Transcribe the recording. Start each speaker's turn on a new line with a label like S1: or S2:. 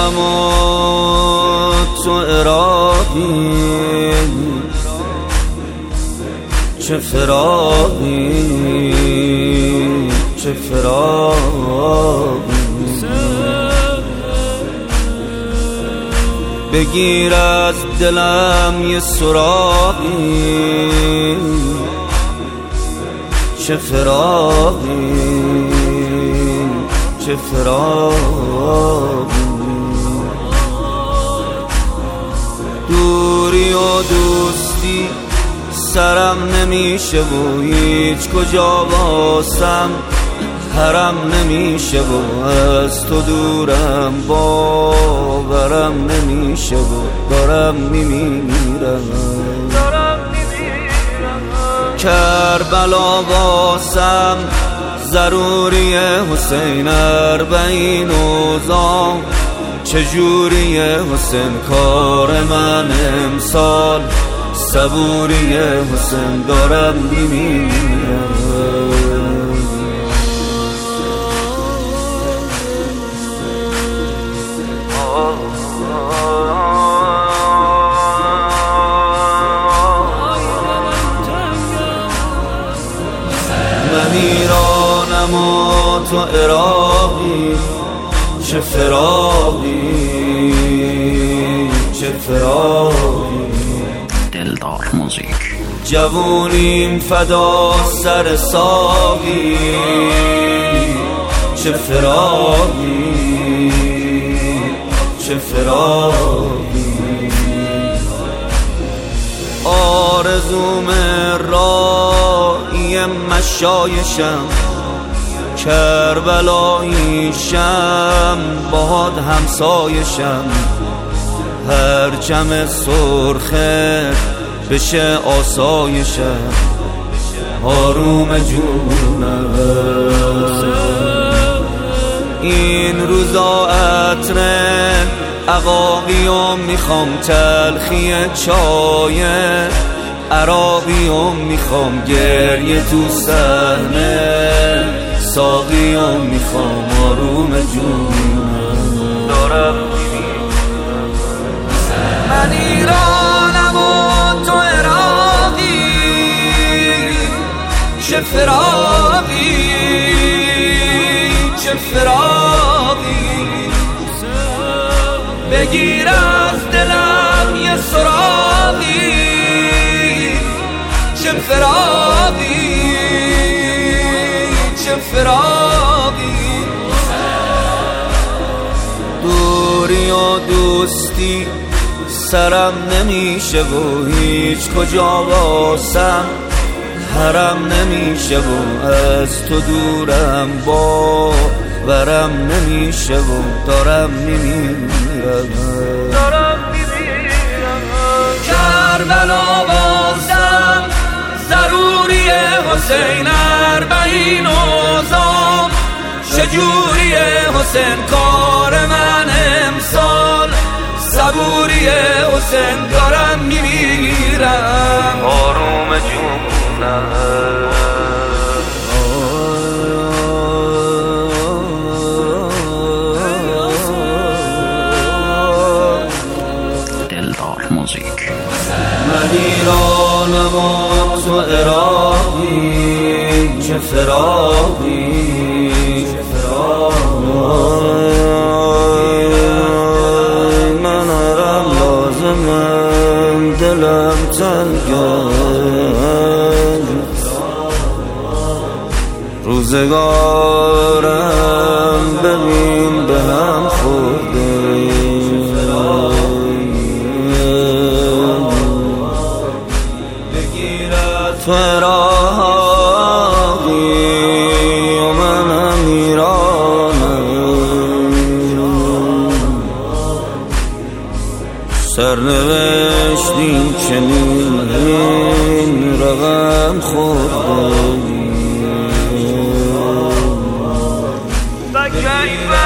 S1: ایرانم و تو عراقی، چه فراقی چه فراقی. بگیر از دلم یه سراغی، چه فراقی چه فراقی. دوری و دوستی سرم نمیشه و هیچ کجا واسم حرم نمیشه و از تو دورم باورم نمیشه و دارم میمیرم. کربلا واسم ضروری حسین، اربعین اوضاع چجوری حسین، کار من امسال صبوری حسین، دارم میمیرم. من ایرانم و تو عراقی، چه فراقی چه فراقی.
S2: دلدار موزیک.
S1: جوونیم فدا سر ساقی، چه فراقی چه فراقی. آرزوم رایی مشایشم، کربلاییشم باهات همسایشم، هر جمع سرخه بشه آسایشم، آروم جونم. این روزا عطر عقاقیم میخوام، تلخی چای عراقیم میخوام، گریه تو صحنه ساقیم میخوام، آروم جونم دارم. من ایرانم و تو عراقی، چه فراقی چه فراقی. بگیر از دلم یه سراغی، چه فراقی چه فراقی. دوری و دوستی سرم نمیشه و هیچ کجا واسم حرم نمیشه و از تو دورم باورم نمیشه و دارم میمیرم. کربلا واسم ضروری حسین، اربعین اوضاع چجوری حسین، کار من امسال صبوری حسین، دارم میمیرم، آروم جونم.
S2: دلدار موزیک.
S1: من ایرانم و تو عراقی، چه فراقی چه فراقی. من هرم لازمم دلم تنگم، روزگارم ببین به هم خورده. تو عراقی و منم ایرانم، سرنوشتی چنین رقم خورده.